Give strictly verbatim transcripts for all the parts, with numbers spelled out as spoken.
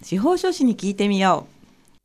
司法書士に聞いてみよう。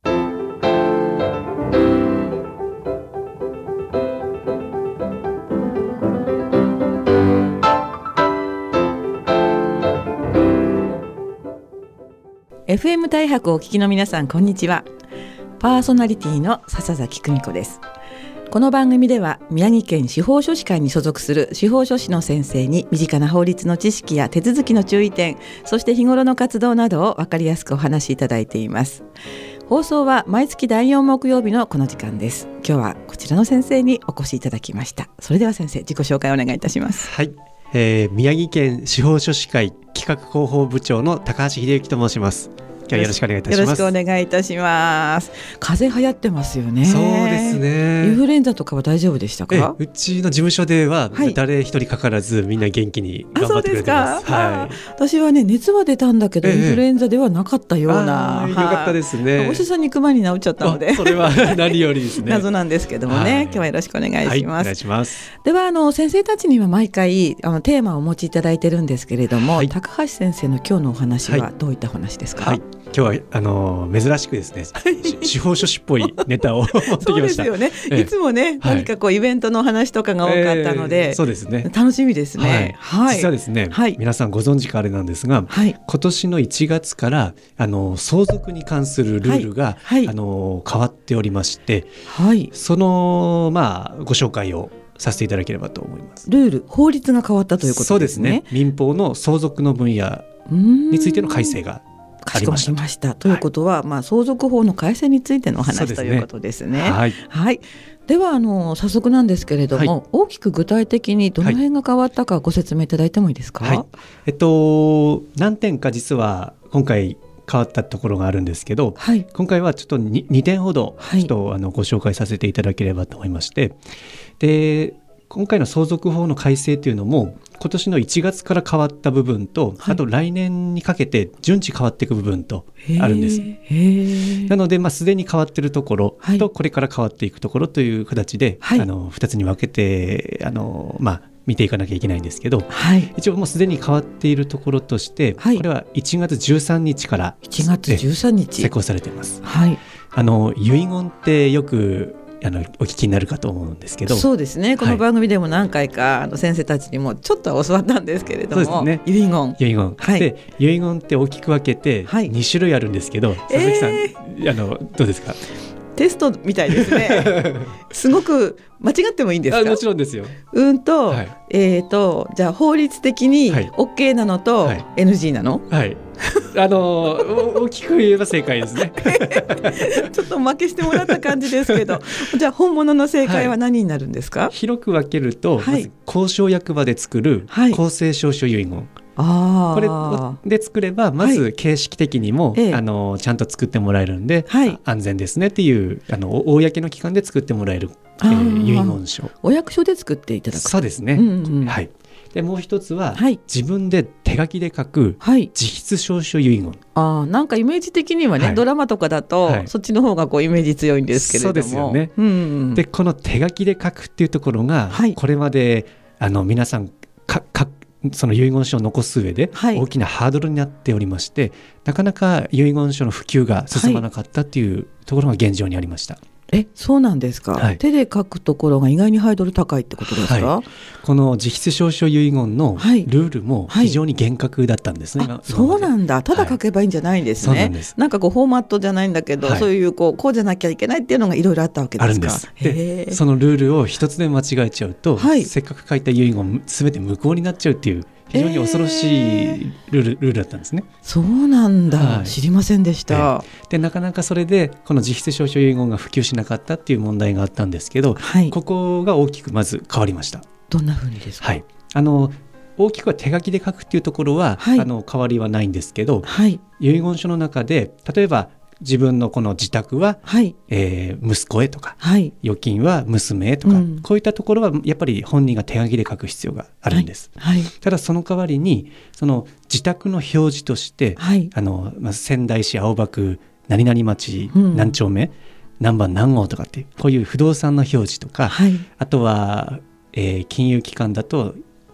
エフエム 大白をお聞きの皆さん、こんにちは。パーソナリティの笹崎久美子です。この番組では宮城県司法書士会に所属する司法書士の先生に身近な法律の知識や手続きの注意点、そして日頃の活動などを分かりやすくお話しいただいています。放送は毎月だいよん木曜日のこの時間です。今日はこちらの先生にお越しいただきました。それでは先生、自己紹介をお願いいたします。 はい、えー、宮城県司法書士会企画広報部長の高橋秀幸と申します。今日はよろしくお願いいたします。 よろしくお願いいたします。風邪流行ってますよね。 そうですね。 インフルエンザとかは大丈夫でしたか？ えうちの事務所では誰一人かからず、みんな元気に頑張ってくれてます。はい、 私はね、熱は出たんだけど、ええ、インフルエンザではなかったような、 あ、よかったですね。 お医者さんに行く前に治っちゃったので、 それは何よりですね。 謎なんですけどもね、はい、今日はよろしくお願いします。はい、 お願いします。 では、あの先生たちには毎回あのテーマをお持ちいただいてるんですけれども、はい、高橋先生の今日のお話はどういったお話ですか？ はい、今日はあの珍しくですね、司法書士っぽいネタを持ってきました。そうですよね、 ええ、いつもね、はい、何かこうイベントの話とかが多かったので、 えー、そうですね、 楽しみですね。 はいはい、実はですね、はい、皆さんご存知かあれなんですが、はい、今年のいちがつからあの相続に関するルールが、はいはい、あの変わっておりまして、はい、その、まあ、ご紹介をさせていただければと思います。 ルール、法律が変わったということですね。 そうですね、民法の相続の分野についての改正がかしこまりました。ということは、はい、まあ、相続法の改正についてのお話、ね、ということですね。はいはい、ではあの早速なんですけれども、はい、大きく具体的にどの辺が変わったかご説明いただいてもいいですか？はい、 えっと、何点か実は今回変わったところがあるんですけど、はい、今回はちょっと 2, にてんほどちょっと、はい、あのご紹介させていただければと思いまして、で今回の相続法の改正というのも今年のいちがつから変わった部分と、はい、あと来年にかけて順次変わっていく部分とあるんです。へなので、まあ、すでに変わっているところとこれから変わっていくところという形で、はい、あのふたつに分けてあの、まあ、見ていかなきゃいけないんですけど、はい、一応もうすでに変わっているところとして、はい、これはいちがつじゅうさんにちからいちがつじゅうさんにち施行されています。はい、あの遺言ってよくあのお聞きになるかと思うんですけど、 そうですね、この番組でも何回か、はい、あの先生たちにもちょっとは教わったんですけれども、そうですね、遺言遺言、はい、で遺言って大きく分けてに種類あるんですけど、はい、佐々木さん、えー、あのどうですか？ テストみたいですね。すごく間違ってもいいんですか？ あ、もちろんですよ。 うんと、はい、えーとじゃあ法律的に OK なのと エヌジー なの？はい、 あの大きく言えば正解ですね。 ちょっと負けしてもらった感じですけど、じゃあ本物の正解は何になるんですか？はい、 広く分けると、はい、まず公証役場で作る公正証書遺言、 あこれで作ればまず形式的にも、はい、あのちゃんと作ってもらえるんで、はい、安全ですねっていうあの公の機関で作ってもらえる、えー、遺言書、 お役所で作っていただく。 そうですね、うんうん、はい。でもう一つは、はい、自分で手書きで書く自筆証書遺言、はい、 あ、なんかイメージ的にはね、はい、ドラマとかだと、はい、そっちの方がこうイメージ強いんですけれども、 そうですよね、うんうん、でこの手書きで書くっていうところが、はい、これまであの皆さんかかその遺言書を残す上で大きなハードルになっておりまして、はい、なかなか遺言書の普及が進まなかったっていうところが現状にありました。 え、そうなんですか、はい、手で書くところが意外にハードル高いってことですか？ はい、この自筆証書遺言のルールも非常に厳格だったんですね、 はいはい、そうなんだ、ただ書けばいいんじゃないんですね、はい、そうなんです。なんかこうフォーマットじゃないんだけど、はい、そういうこう、こうじゃなきゃいけないっていうのがいろいろあったわけですか？あるんです。 でそのルールを一つで間違えちゃうと、はい、せっかく書いた遺言全て無効になっちゃうっていう非常に恐ろしいルール、えー、ルールだったんですね。 そうなんだ、はい、知りませんでした。 でなかなかそれでこの自筆証書遺言が普及しなかったっていう問題があったんですけど、はい、ここが大きくまず変わりました。 どんなふうにですか？はい、 あの大きくは手書きで書くっていうところは、はい、あの変わりはないんですけど、はい、遺言書の中で例えば自分のこの自宅は、はいえー、息子へとか、はい、預金は娘へとか、うん、こういったところはやっぱり本人が手書きで書く必要があるんです、はいはい、ただその代わりにその自宅の表示として、はい、あのまあ、仙台市青葉区何々町何丁目、うん、何番何号とかってこういう不動産の表示とか、はい、あとは、えー、金融機関だと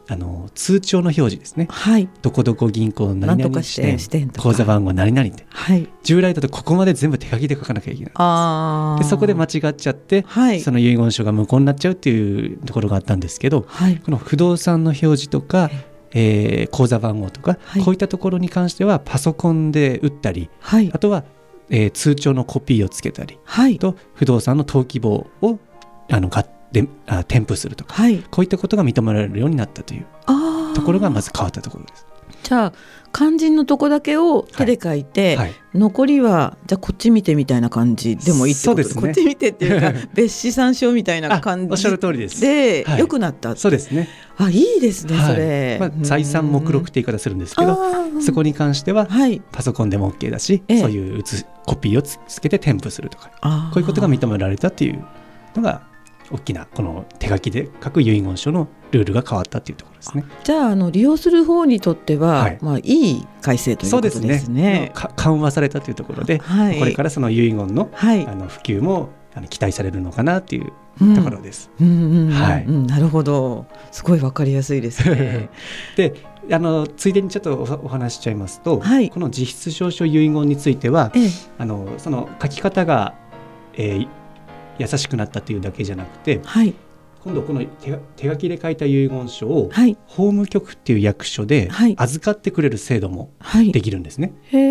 あの通帳の表示ですね、 はい、 どこどこ銀行の何々支店、口座番号何々って、はい、従来だとここまで全部手書きで書かなきゃいけない。あでそこで間違っちゃって、はい、その遺言書が無効になっちゃうっていうところがあったんですけど、はい、この不動産の表示とか、えー、口座番号とか、はい、こういったところに関してはパソコンで打ったり、はい、あとは、えー、通帳のコピーをつけたり、はい、と不動産の登記簿をあの買ってであ添付するとか、はい、こういったことが認められるようになったというところがまず変わったところです。 じゃあ肝心のとこだけを手で書いて、はいはい、残りはじゃあこっち見てみたいな感じでもいいってことですね。こっち見てっていうか別紙参照みたいな感じでおっしゃる通りですで、はい、良くなったって。 そうですね。 あ、いいですね、それ、 はい、まあ、財産目録って言い方するんですけど、そこに関してはパソコンでも OK だし、はい、そういう写コピーを つ, つけて添付するとか、こういうことが認められたっていうのが大きなこの手書きで書く遺言書のルールが変わったというところですね。 じゃあ、あの利用する方にとっては、はい、まあ、いい改正ということですね。そうですね。 緩和されたというところで、はい、これからその遺言 の,、はい、あの普及もあの期待されるのかなというところです。 なるほど、すごい分かりやすいですね。 であのついでにちょっと お, お話しちゃいますと、はい、この実質証書遺言については、ええ、あのその書き方が、えー優しくなったというだけじゃなくて、はい、今度この 手, 手書きで書いた遺言書を、はい、法務局っていう役所で預かってくれる制度もできるんですね、はい、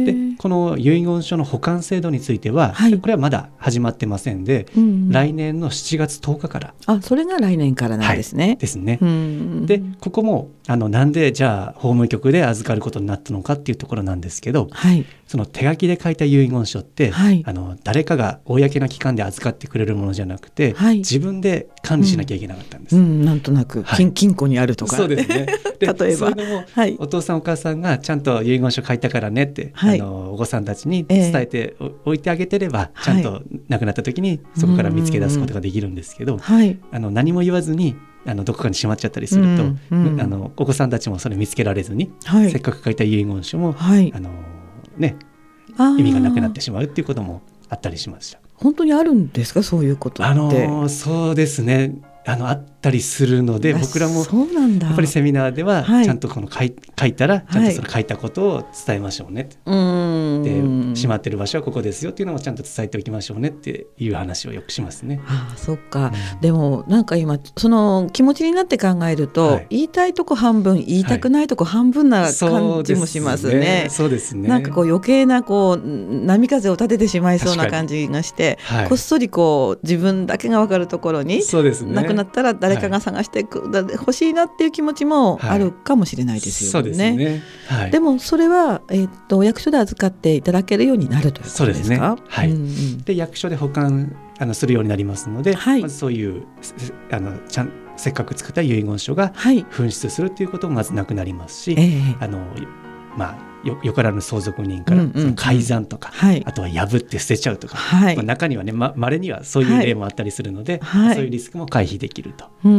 でこの遺言書の保管制度については、はい、これはまだ始まってませんで、うんうん、来年のしちがつとおかから。 あ、それが来年からなんですね、 はい、ですね。でここもあのなんでじゃあ法務局で預かることになったのかっていうところなんですけど、はい、その手書きで書いた遺言書って、はい、あの誰かが公な機関で預かってくれるものじゃなくて、はい、自分で管理しなきゃいけなかったんです、 うんうん、なんとなく 金,、はい、金庫にあるとか、 そうですね。で例えばそれでも、はい、お父さんお母さんがちゃんと遺言書書いたからねって、はい、あのお子さんたちに伝えておいてあげてれば、えー、ちゃんと亡くなった時にそこから見つけ出すことができるんですけど、はい、あの何も言わずにあのどこかにしまっちゃったりすると、うんうん、あのお子さんたちもそれ見つけられずに、はい、せっかく書いた遺言書も、はい、あのね、意味がなくなってしまうっていうこともあったりしました。 本当にあるんですか、そういうことって。 あのそうですね、あのあったりするので、僕らもやっぱりセミナーではちゃんとこの書い、書いたらちゃんとその書いたことを伝えましょうねって、はい、でしまってる場所はここですよっていうのもちゃんと伝えておきましょうねっていう話をよくしますね。 ああ、そっか、うん、でもなんか今その気持ちになって考えると、はい、言いたいとこ半分言いたくないとこ半分な感じもしますね。 そうですね。 なんかこう余計なこう波風を立ててしまいそうな感じがして、はい、こっそりこう自分だけが分かるところに、そうですね、なくなったら誰かが探してく、はい、欲しいなっていう気持ちもあるかもしれないですよね。はい、そうですね、はい、でもそれは、えー、っと役所で預かっていただけるようになるということですか。そうですね、 はい、うんうん、で役所で保管あのするようになりますので、はい、まずそういうあのちゃんせっかく作った遺言書が紛失するということもまずなくなりますし、はい、あのまあよ, よからぬ相続人からその改ざんとか、うんうんうん、あとは破って捨てちゃうとか、はい、まあ、中にはね、ま、稀にはそういう例もあったりするので、はい、そういうリスクも回避できると、はい、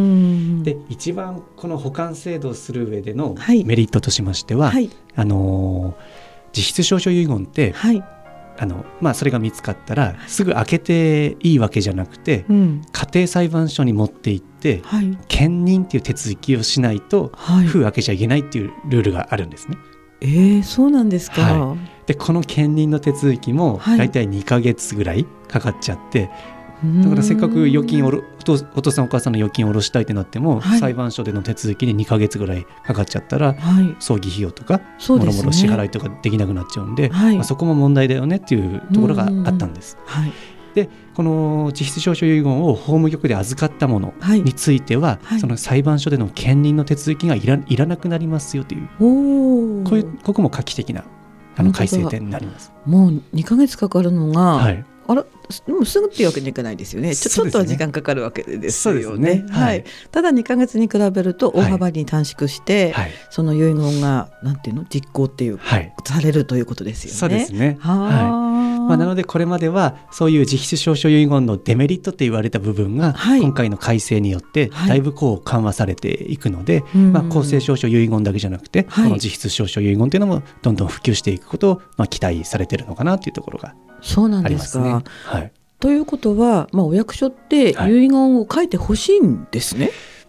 で一番この保管制度をする上でのメリットとしましては、はい、あの実質証書遺言って、はい、あのまあ、それが見つかったらすぐ開けていいわけじゃなくて、うん、家庭裁判所に持って行って、はい、兼任っていう手続きをしないと、はい、封開けちゃいけないっていうルールがあるんですね。 えー、そうなんですか、 はい、でこの兼任の手続きもだいたいにかげつぐらいかかっちゃって、はい、だからせっかく預金をお父、お父さんお母さんの預金を下ろしたいってなっても、はい、裁判所での手続きににかげつぐらいかかっちゃったら、はい、葬儀費用とかもろもろ支払いとかできなくなっちゃうんで、はい、まあ、そこも問題だよねっていうところがあったんです。はい、でこの実質証書遺言を法務局で預かったものについては、はい、その裁判所での兼任の手続きがい ら, いらなくなりますよという、おこういうここも画期的なあの改正点になります。 もうにかげつかかるのが、はい、あらでもすぐっていうわけにいかないですよね。 ち, ょちょっとは時間かかるわけですよ ね, そうですね、はいはい、ただにかげつに比べると大幅に短縮して、はい、その遺言がなんていうの実行っていう、はい、されるということですよね。 そうですね、はい、まあ、なのでこれまではそういう実質証書遺言のデメリットって言われた部分が、はい、今回の改正によってだいぶこう緩和されていくので、はい、まあ、公正証書遺言だけじゃなくて、はい、この実質証書遺言というのもどんどん普及していくことを、まあ、期待されているのかなというところがありますね。 そうなんですか、はい、ということは、まあ、お役所って遺言を書いてほしいんですね。 はい、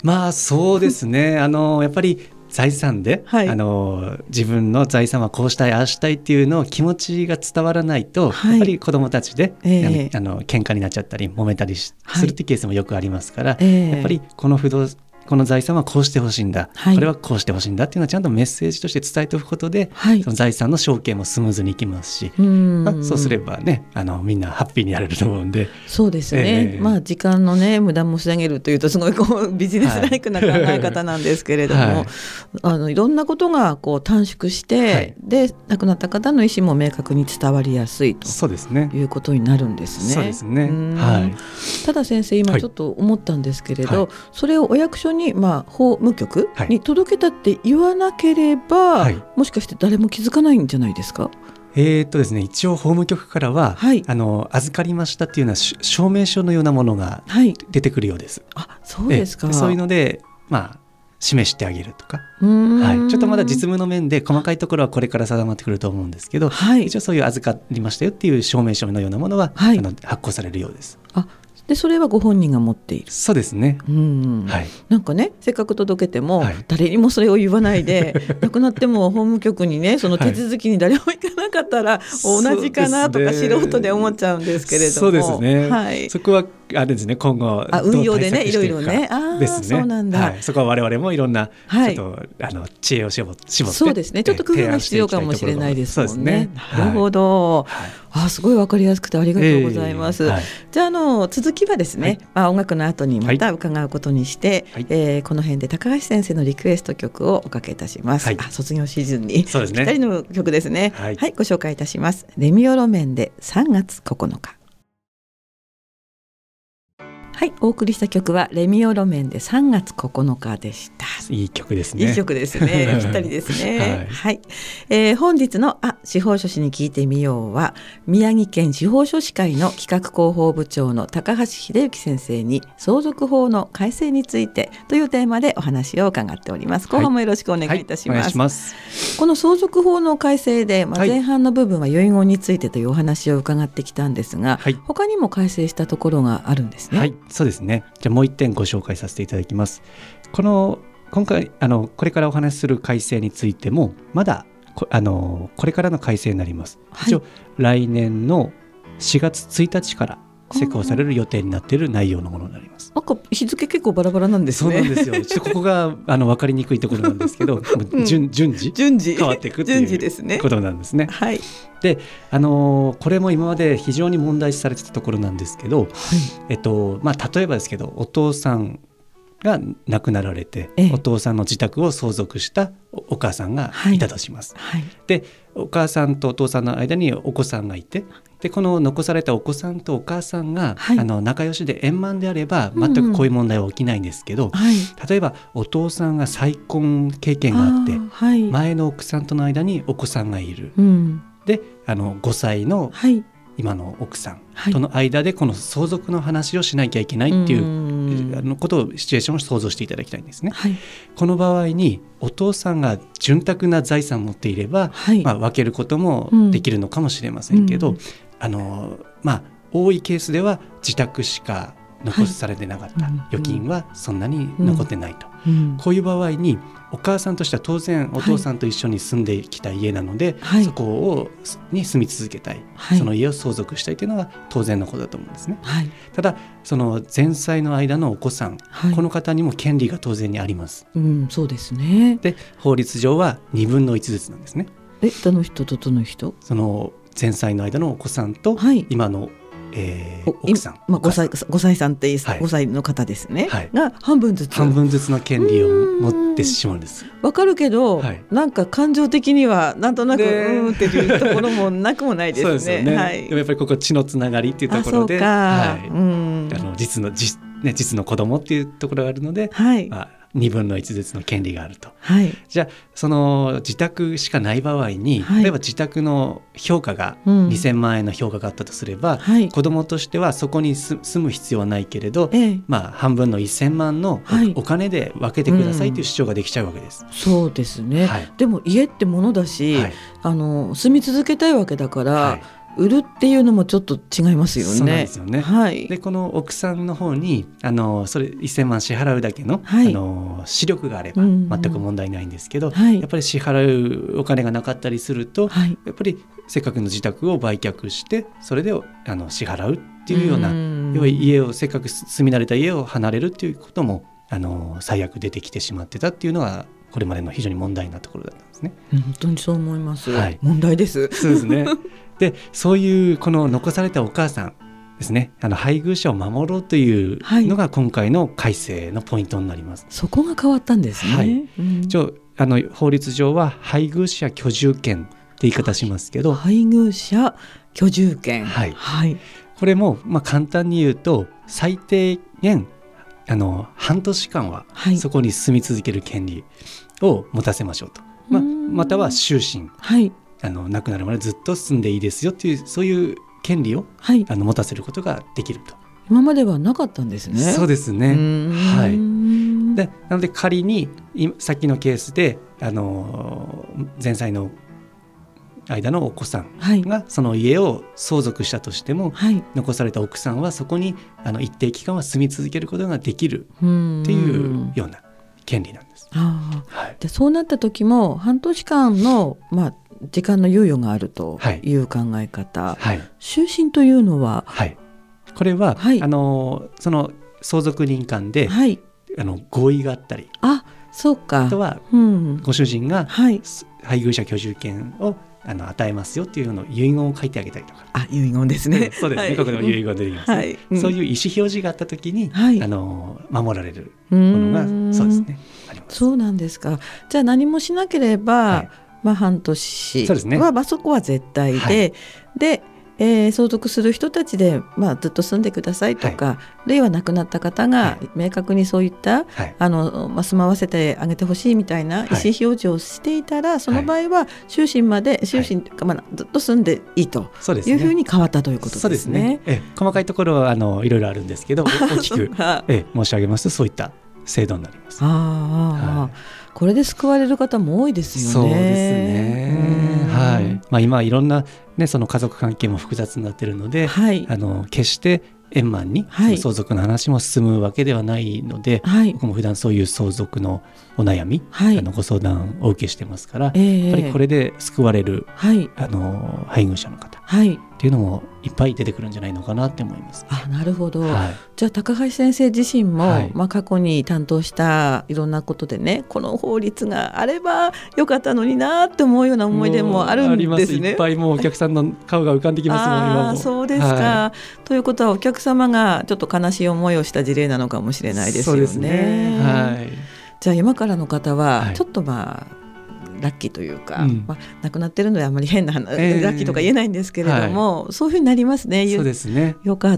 まあそうですねあのやっぱり財産で、はい、あの自分の財産はこうしたいああしたいっていうのを気持ちが伝わらないと、はい、やっぱり子どもたちで、えー、あの喧嘩になっちゃったり揉めたりするってケースもよくありますから、はい、やっぱりこの不動この財産はこうしてほしいんだ、はい、これはこうしてほしいんだっていうのはちゃんとメッセージとして伝えておくことで、はい、その財産の承継もスムーズにいきますし、まあ、そうすればねあのみんなハッピーになれると思うんで。 そうですね、えー、まあ時間のね無駄もし上げるというとすごいこうビジネスライクな考え方なんですけれども、はい、あのいろんなことがこう短縮して、はい、で亡くなった方の意思も明確に伝わりやすいとそうです、ね、いうことになるんですね。 そうですね、はい、 ただ先生今ちょっと思ったんですけれど、はい、それをお役所にまあ法務局に届けたって言わなければ、はい、もしかして誰も気づかないんじゃないですか。 えーっとですね、一応法務局からは、はい、あの預かりましたっていうような証明書のようなものが出てくるようです、 はい、あそうですか。 そういうので、まあ、示してあげるとか、はい、ちょっとまだ実務の面で細かいところはこれから定まってくると思うんですけど、はい、一応そういう預かりましたよっていう証明書のようなものは、はい、あの発行されるようです。 あでそれはご本人が持っている。 そうですね、うん、はい、 なんかねせっかく届けても、はい、誰にもそれを言わないで亡くなっても法務局にねその手続きに誰も行かなかったら、はい、同じかなとか素人で思っちゃうんですけれども、 そうですね、はい、そこはあれですね今後あ運用でねいろいろねあですね、 そうなんだ、 はい、そこは我々もいろんなちょっと、はい、あの知恵を絞ってそうですねちょっと工夫が必要かもしれないですもんね。なるほど、はい、あすごい分かりやすくてありがとうございます、えーはい、じゃあ、あの続きはですね、はいまあ、音楽の後にまた伺うことにして、はいえー、この辺で高橋先生のリクエスト曲をおかけいたします、はい、あ卒業シーズンにぴったりの曲ですね、はい、はい、ご紹介いたします。レミオロメンでさんがつここのか。はい、お送りした曲はレミオロメンでさんがつここのかでした。 いい曲ですね。 いい曲ですね。ぴったりですね。はい、はいえー、本日のあ司法書士に聞いてみようは宮城県司法書士会の企画広報部長の高橋秀幸先生に相続法の改正についてというテーマでお話を伺っております。後半もよろしくお願いいたします。はいはい、お願いします。この相続法の改正で、まあ、前半の部分は遺言についてというお話を伺ってきたんですが、はい、他にも改正したところがあるんですね。 はいそうですね。じゃあもう一点ご紹介させていただきます。この今回あのこれからお話しする改正についてもまだ こ, あのこれからの改正になります、はい、一応来年のしがつついたちから施行される予定になっている内容のものになります。 なんか日付結構バラバラなんですね。 そうなんですよ。ちょっとここがあの分かりにくいところなんですけど、うん、順, 順次順次変わっていくっていうことなんですね。 はい、 で、あのー、これも今まで非常に問題視されてたところなんですけど、はいえっとまあ、例えばですけどお父さんが亡くなられて、ええ、お父さんの自宅を相続したお母さんがいたとします、はいはい、でお母さんとお父さんの間にお子さんがいてでこの残されたお子さんとお母さんが、はい、あの仲良しで円満であれば全くこういう問題は起きないんですけど、うんはい、例えばお父さんが再婚経験があって、はい、前の奥さんとの間にお子さんがいる、うん、であのごさいの今の奥さんとの間でこの相続の話をしなきゃいけないっていう、はい、あのことをシチュエーションを想像していただきたいんですね、はい、この場合にお父さんが潤沢な財産を持っていれば、はいまあ、分けることもできるのかもしれませんけど、うん、あのまあ多いケースでは自宅しか残されてなかった、はい、預金はそんなに残ってないと、うん、こういう場合にお母さんとしては当然お父さんと一緒に住んできた家なので、はい、そこをに住み続けたい、はい、その家を相続したいというのは当然のことだと思うんですね、はい、ただその前妻の間のお子さん、はい、この方にも権利が当然にあります、 うん、そうですね。 で法律上はにぶんのいちずつなんですね。 えどの人とどの人？ その前妻の間のお子さんと今の、はいえー、奥さん、 まあ、ごさい、ごさいさんってごさいの方ですね、はい、が半分ずつ半分ずつの権利を持ってしまうんです。 わかるけど、はい、なんか感情的にはなんとなくうーんっていうところもなくもないですね。そうですよね、はい、でもやっぱりここ血のつながりっていうところで、はい、うんあの 実の 実, ね、実の子供っていうところがあるので、はいまあにぶんのいちずつの権利があると、はい、じゃあその自宅しかない場合に、はい、例えば自宅の評価がにせんまんえんの評価があったとすれば、うん、子どもとしてはそこに住む必要はないけれど、ええまあ、半分のせんまんの お,、はい、お金で分けてくださいという主張ができちゃうわけです、 うん、そうですね、はい、でも家ってものだし、はい、あの住み続けたいわけだから、はい売るっていうのもちょっと違いますよね。 そうなんですよね、 はい、 でこの奥さんの方にあのそれいっせんまん支払うだけの、はい、あの視力があれば全く問題ないんですけど、うんうん、やっぱり支払うお金がなかったりすると、はい、やっぱりせっかくの自宅を売却してそれであの支払うっていうような、うん、要は家をせっかく住み慣れた家を離れるっていうこともあの最悪出てきてしまってたっていうのがこれまでの非常に問題なところだったんですね。 本当にそう思います、はい、問題です。 そうですねでそういうこの残されたお母さんですね、あの配偶者を守ろうというのが今回の改正のポイントになります、はい、 そこが変わったんですね、はいうん、ちょあの法律上は配偶者居住権って言い方しますけど、 配偶者居住権、 はいはい、これもまあ簡単に言うと最低限あの半年間はそこに住み続ける権利を持たせましょうと、まあ、または終身、はい、あの亡くなるまでずっと住んでいいですよというそういう権利を、はい、あの持たせることができると。 今まではなかったんですね。 そうですね、はい、でなので仮にさっきのケースであの前妻の間のお子さんがその家を相続したとしても、はい、残された奥さんはそこにあの一定期間は住み続けることができるっていうような権利なんです。 あ、はい、でそうなった時も半年間の、まあ、時間の猶予があるという考え方、はい、終身というのは、 はい、これは、はい、あのその相続人間で、はい、あの合意があったり、 あ、そうか、 あとは、うん、ご主人が、はい、配偶者居住権をあの与えますよっていうのを遺言を書いてあげたりとか。 あ、遺言ですね。 そうですね、はい、ここでも遺言が出てきますね、はいうん、そういう意思表示があった時に、はい、あの守られるものがそうですね、あります。 そうなんですか。じゃあ何もしなければ、はい、まあ、半年は、ね、まあ、そこは絶対で、はい、でえー、相続する人たちで、まあ、ずっと住んでくださいとか、はい、あるいは亡くなった方が明確にそういった、はい、あのまあ、住まわせてあげてほしいみたいな意思表示をしていたら、はい、その場合は終身まで、終身というか、まあ、ずっと住んでいいというふうに変わったということですね。そうですね、 え細かいところはあのいろいろあるんですけど大きくえ申し上げますとそういった制度になります。 あ、はい、これで救われる方も多いですよね。 そうですね、はい、まあ、今いろんな、ね、その家族関係も複雑になっているので、はい、あの決して円満に相続の話も進むわけではないので、はい、僕も普段そういう相続のお悩み、はい、あのご相談をお受けしてますから、えー、やっぱりこれで救われる、はい、あの配偶者の方、はい、っていうのもいっぱい出てくるんじゃないのかなって思います、ね。 あ、なるほど、はい、じゃあ高橋先生自身も、はい、まあ、過去に担当したいろんなことでね、この法律があればよかったのになって思うような思い出もあるんですね。あります。 いっぱいもうお客さんの顔が浮かんできますもん今も。 あ、そうですか、はい、ということはお客様がちょっと悲しい思いをした事例なのかもしれないですよね。そうですね、はい、じゃあ今からの方はちょっとまあ、はい、ラッキーというか、うん、まあ、亡くなってるのであんまり変な話、えー、ラッキーとか言えないんですけれども、はい、そういうふうになりますね。そうですね、よかった、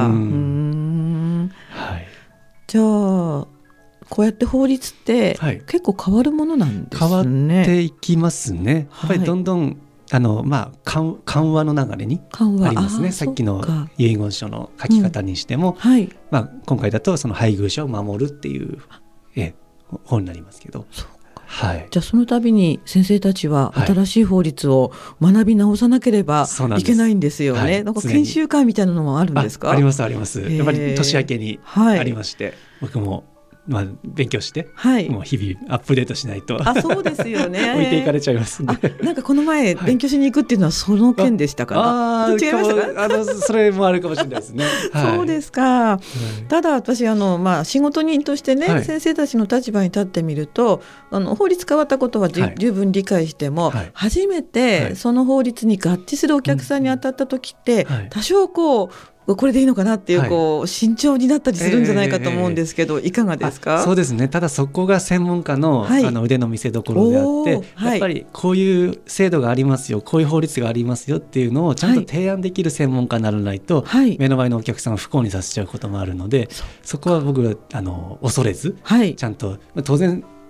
うん、うーん、はい、じゃあこうやって法律って結構変わるものなんですね。 変わっていきますね。やっぱりどんどん、はい、あのまあ、緩, 緩和の流れにありますね。さっきの遺言書の書き方にしても、うん、はい、まあ、今回だとその配偶者を守るっていうえ本になりますけど、はい、じゃあその度に先生たちは新しい法律を学び直さなければいけないんですよね。はい、なんか研修会みたいなのもあるんですか？ あ, ありますあります。やっぱり年明けにありまして、はい、僕もまあ、勉強して、はい、もう日々アップデートしないと。 あ、そうですよね置いていかれちゃいますんで。 あ、なんかこの前勉強しに行くっていうのはその件でしたかな。ああ、違いましたか？ あのそれもあるかもしれないですね。 はい、そうですか、はい、ただ私あの、まあ、仕事人としてね、はい、先生たちの立場に立ってみると、あの法律変わったことは、はい、十分理解しても、はい、初めてその法律に合致するお客さんに当たった時って、はい、多少こうこれでいいのかなっていう、こう、はい、慎重になったりするんじゃないかと思うんですけど、えー、いかがですか？ そうですね。ただそこが専門家 の,、はい、あの腕の見せ所であって、やっぱりこういう制度がありますよ、こういう法律がありますよっていうのをちゃんと提案できる専門家にならないと、はい、目の前のお客さんを不幸にさせちゃうこともあるので、そこは僕はあの恐れず、はい、ちゃんと当然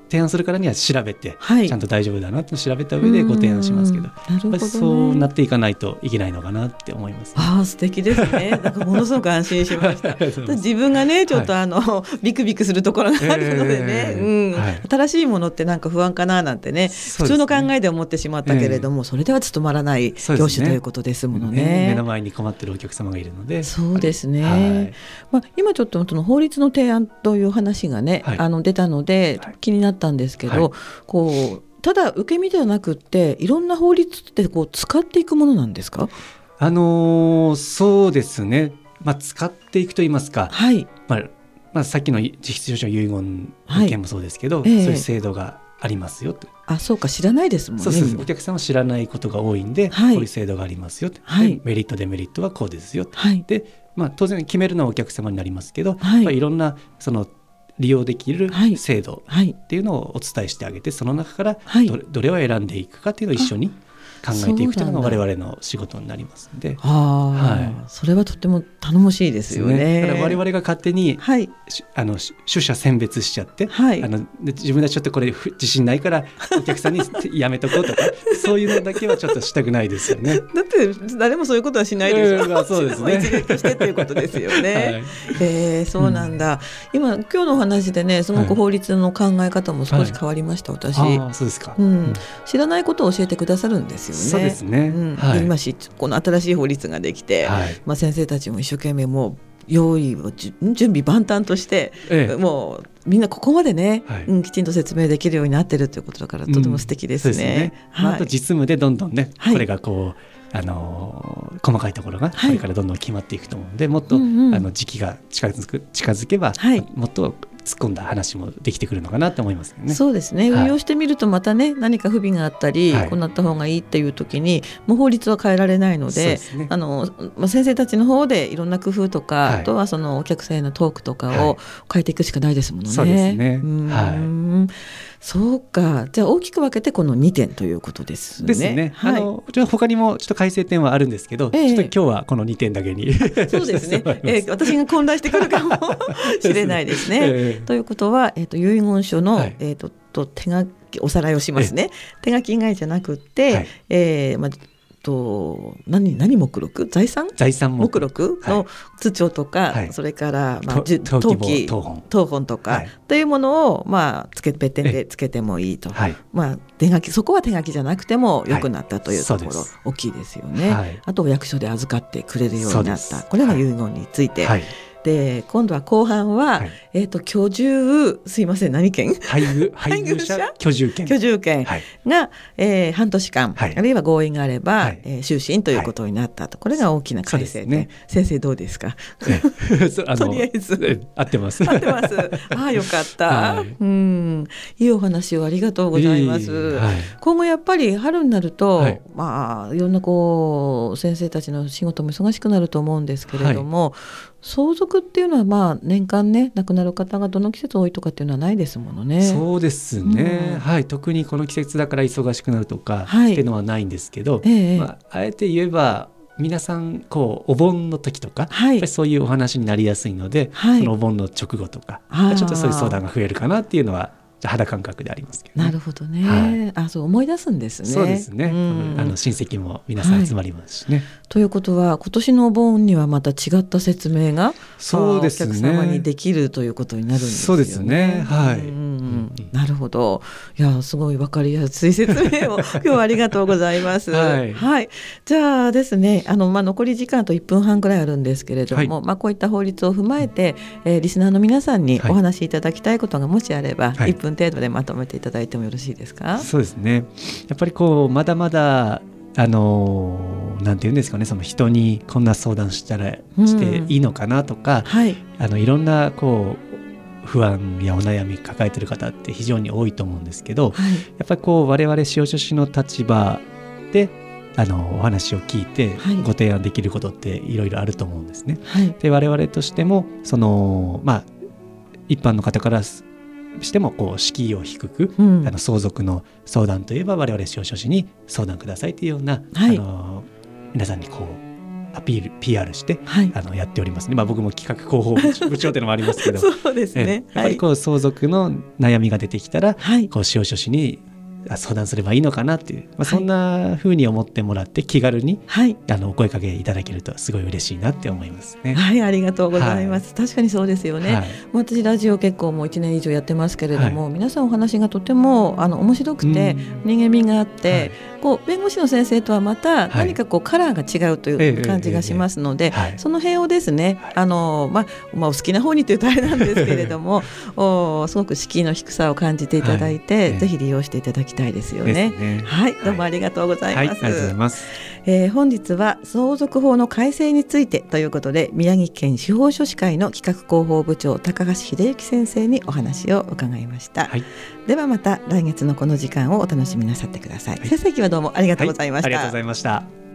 提案するからには調べて、 はい、 ちゃんと大丈夫だなって調べた上でご提案しますけど、なるほどね、そうなっていかないといけないのかなって思います、ね、 あ素敵ですね。なんかものすごく安心しました自分がねちょっとあの、はい、ビクビクするところがあるのでね、えーうんはい、新しいものってなんか不安かななんてね、普通の考えで思ってしまったけれども、えー、それでは務まらない業種ということですもの ね, ね目の前に困ってるお客様がいるので、 そうですね、はいまあ、今ちょっとその法律の提案という話がね、はい、あの出たので気になったんですけど、はい、こうただ受け身ではなくっていろんな法律ってこう使っていくものなんですか？ あのー、そうですね、まあ、使っていくと言いますか、 はいまあまあ、さっきの自筆書士の遺言の件もそうですけど、はいえー、そういう制度がありますよと。 あそうか知らないですもんね。 そうそうお客さんは知らないことが多いんで、はい、こういう制度がありますよと、はい、メリットデメリットはこうですよと、はいでまあ、当然決めるのはお客様になりますけど、はいまあ、いろんなその利用できる制度っていうのをお伝えしてあげて、その中からど れ,、はい、どれを選んでいくかっていうのを一緒に考えていくというのが我々の仕事になりますので、 あ、はい、それはとても頼もしいですよ ね, ねだから我々が勝手に、はい、あの取捨選別しちゃって、はい、あの自分でちょっとこれ自信ないからお客さんにやめとこうとかそういうのだけはちょっとしたくないですよね。だって誰もそういうことはしないでしょ、えー、 そうですね一例としてということですよね、はいえー、そうなんだ、うん、今今日のお話でねすごく法律の考え方も少し変わりました、はい、私あそうですか、 うん、知らないことを教えてくださるんですよね。 そうですね、 うんはい、 今この新しい法律ができて、はいまあ、先生たちも一生懸命もう用意を準備万端として、ええ、もうみんなここまでね、はいうん、きちんと説明できるようになってるということだからとても素敵ですね。うん、そうですね、はい、あと実務でどんどんね、はい、これがこうあのー、細かいところがこれからどんどん決まっていくと思うので、はい、もっと、うんうん、あの時期が近づく、近づけば、はい、もっと突っ込んだ話もできてくるのかなと思いますね。 そうですね、はい、運用してみるとまたね何か不備があったり、はい、こうなった方がいいっていう時にもう法律は変えられないの で, で、ね、あのまあ、先生たちの方でいろんな工夫とか、はい、あとはそのお客さんへのトークとかを変えていくしかないですもんね。 そうですね、 うんはい、 そうかじゃあ大きく分けてこのにてんということですね。 ですね、はい、あのちょっと他にもちょっと改正点はあるんですけど、えー、ちょっと今日はこのにてんだけにそうですね、えー、私が混乱してくるかもしれないですね、えーということは、えー、と遺言書の、はいえー、とと手書きおさらいをしますね。手書き以外じゃなくって、はいえーまあと 何, 何目録財産財産目録, 目録の通帳とか、はい、それから、まあ、登記謄本謄本とか、はい、というものを、まあ、つけ別点でつけてもいいと、はいまあ、手書きそこは手書きじゃなくても良くなったというところ、はい、大きいですよね、はい、あとお役所で預かってくれるようになったこれが遺言について、はいで今度は後半は、はいえー、と居住すいません何権配偶配偶者居住権居住権が、はいえー、半年間、はい、あるいは合意があれば、はいえー、終身ということになったと、これが大きな改正で、ね、先生どうですか？とりあえず合ってます合ってますああよかった、はい、うんいいお話をありがとうございます、はい、今後やっぱり春になると、はいまあ、いろんなこう先生たちの仕事も忙しくなると思うんですけれども、はい相続っていうのはまあ年間ね亡くなる方がどの季節多いとかっていうのはないですものね。 そうですね、うんはい、特にこの季節だから忙しくなるとか、はい、っていうのはないんですけど、ええまあ、あえて言えば皆さんこうお盆の時とか、はい、やっぱりそういうお話になりやすいので、はい、そのお盆の直後とかちょっとそういう相談が増えるかなっていうのは肌感覚でありますけど、ね、 なるほどね、はい、あそう思い出すんですね。 そうですね、うん、あの親戚も皆さん集まりますしね、はい、 ということは今年のお盆にはまた違った説明がそうです、ね、 お客様にできるということになるんですよね。 そうですね、はい、 うんうん、なるほど。いやすごい分かりやすい説明を今日はありがとうございます、はいはい、じゃあですねあの、まあ、残り時間といっぷんはんくらいあるんですけれども、はいまあ、こういった法律を踏まえて、えー、リスナーの皆さんにお話しいただきたいことがもしあれば、はい、いっぷん程度でまとめていただいてもよろしいですか？ そうですね、やっぱりこうまだまだあのなんていうんですかね、その人にこんな相談したらしていいのかなとか、うんはい、あのいろんなこう不安やお悩み抱えている方って非常に多いと思うんですけど、はい、やっぱりこう我々司法書士の立場であのお話を聞いてご提案できることっていろいろあると思うんですね、はい、で我々としてもその、まあ、一般の方からしてもこう敷居を低く、うん、あの相続の相談といえば我々司法書士に相談くださいというような、はい、あの皆さんにこうアピール ピーアール して、 はい、 あのやっておりますね。まあ、僕も企画広報部長っていうのもありますけどそうですね、 やっぱりこう相続の悩みが出てきたら、 はい、 こう司法書士に相談すればいいのかなっていう、まあ、そんな風に思ってもらって気軽に、はい、あのお声かけいただけるとすごい嬉しいなって思いますね。 はい、ありがとうございます、はい、確かにそうですよね、はい、私ラジオ結構もういちねん以上やってますけれども、はい、皆さんお話がとてもあの面白くて人間味があって、はい、こう弁護士の先生とはまた何かこうカラーが違うという感じがしますので、はい、その辺をですね、はい、あのまあまあ、お好きな方にというとあれなんですけれどもおすごく敷居の低さを感じていただいて、はい、ぜひ利用していただきたいですよね。ね、はい、どうもありがとうございます。はいはい、ありがとうございます。えー、本日は相続法の改正についてということで、宮城県司法書士会の企画広報部長高橋秀幸先生にお話を伺いました。はい、ではまた来月のこの時間をお楽しみなさってください。はい、先生、今日はどうもありがとうございました。 はい、ありがとうございました。